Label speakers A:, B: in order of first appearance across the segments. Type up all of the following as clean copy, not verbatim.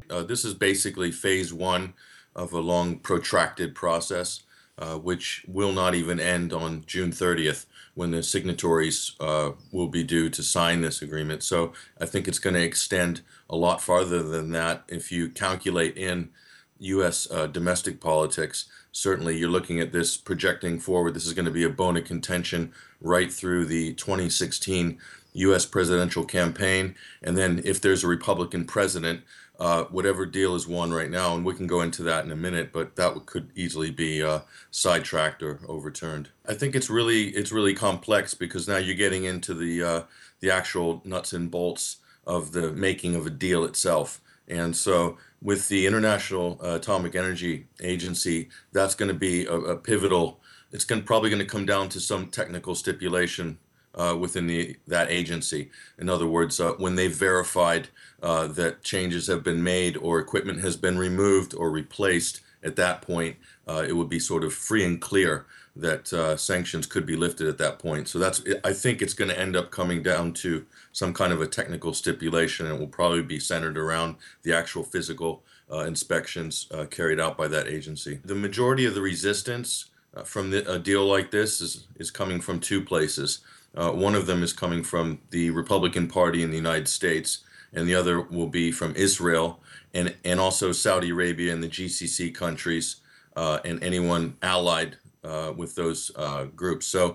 A: This is basically phase one of a long, protracted process, which will not even end on June 30th when the signatories will be due to sign this agreement. So I think it's going to extend a lot farther than that. If you calculate in U.S. Domestic politics, certainly you're looking at this projecting forward. This is going to be a bone of contention right through the 2016 U.S. presidential campaign. And then if there's a Republican president, whatever deal is won right now, and we can go into that in a minute, but that could easily be sidetracked or overturned. I think it's really complex because now you're getting into the actual nuts and bolts of the making of a deal itself. And so with the International Atomic Energy Agency, that's going to be a pivotal. It's probably going to come down to some technical stipulation within that agency. In other words, when they've verified that changes have been made or equipment has been removed or replaced, at that point, it would be sort of free and clear that sanctions could be lifted at that point. So I think it's going to end up coming down to some kind of a technical stipulation, and it will probably be centered around the actual physical inspections carried out by that agency. The majority of the resistance from a deal like this is coming from two places. One of them is coming from the Republican Party in the United States, and the other will be from Israel and also Saudi Arabia and the GCC countries and anyone allied with those groups. So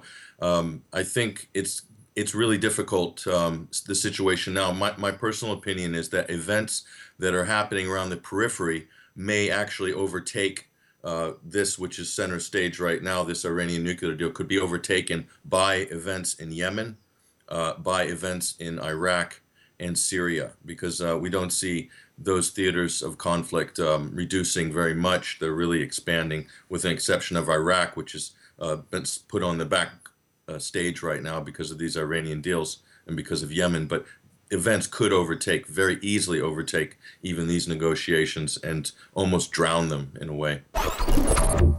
A: I think it's really difficult, the situation now. My personal opinion is that events that are happening around the periphery may actually overtake this, which is center stage right now. This Iranian nuclear deal could be overtaken by events in Yemen, by events in Iraq and Syria, because we don't see those theaters of conflict reducing very much. They're really expanding, with the exception of Iraq, which has been put on the back stage right now because of these Iranian deals and because of Yemen. But events could very easily overtake even these negotiations and almost drown them in a way.